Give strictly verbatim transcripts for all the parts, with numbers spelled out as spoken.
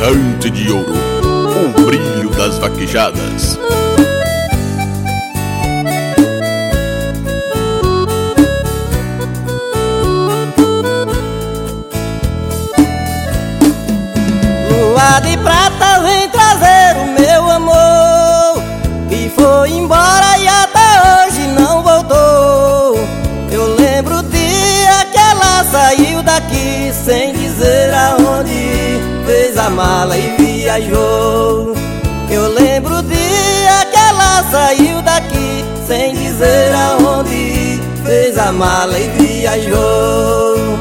berrante de ouro, o brilho das vaquejadas. Lua de prata vem trazer o meu amor, que foi embora e até hoje não voltou. Eu lembro o dia que ela saiu daqui sem dizer aonde, fez a mala e viajou. Eu lembro o dia que ela saiu daqui sem dizer aonde, fez a mala e viajou.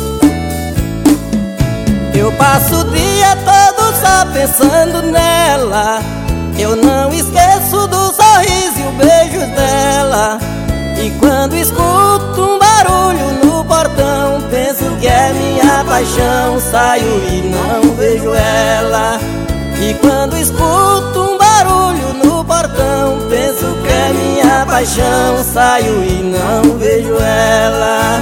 Eu passo o dia todo só pensando nela, eu não esqueço do sorriso e o beijo dela. E quando escuto um barulho no portão, penso que é minha paixão, saio e não vejo ela. E quando escuto um barulho no portão, penso que é minha paixão, saio e não vejo ela.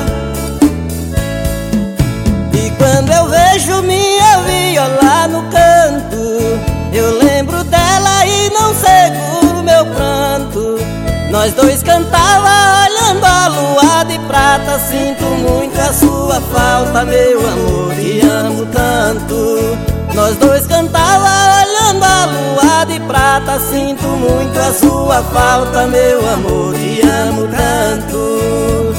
E quando eu vejo minha viola no canto, eu lembro dela e não seguro meu pranto. Nós dois cantava olhando a lua de prata, sinto muito a sua falta, meu amor, te amo tanto. Nós dois cantava olhando a lua de prata, sinto muito a sua falta, meu amor, te amo tanto.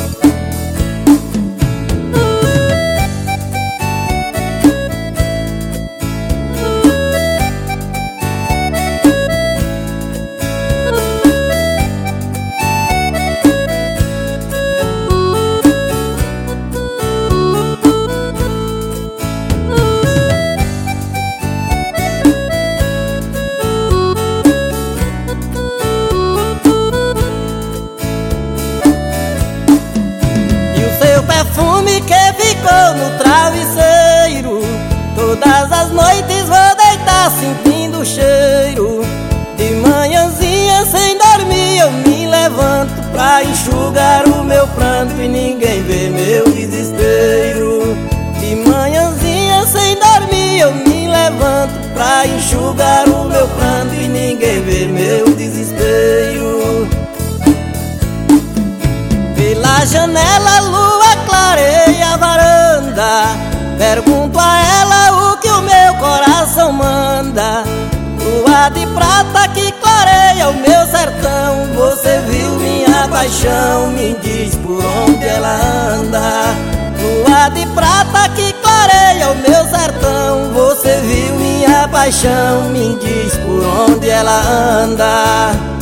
Perfume que ficou no travesseiro, todas as noites vou deitar sentindo o cheiro. De manhãzinha sem dormir eu me levanto pra enxugar o meu pranto e ninguém vê meu desespero. De manhãzinha sem dormir eu me levanto pra enxugar o meu pranto e ninguém vê meu desespero. Pela janela a lua clareia a varanda, pergunto a ela o que o meu coração manda. Lua de prata que clareia o meu sertão, você viu minha paixão, me diz por onde ela anda. Lua de prata que clareia o meu sertão, você viu minha paixão, me diz por onde ela anda.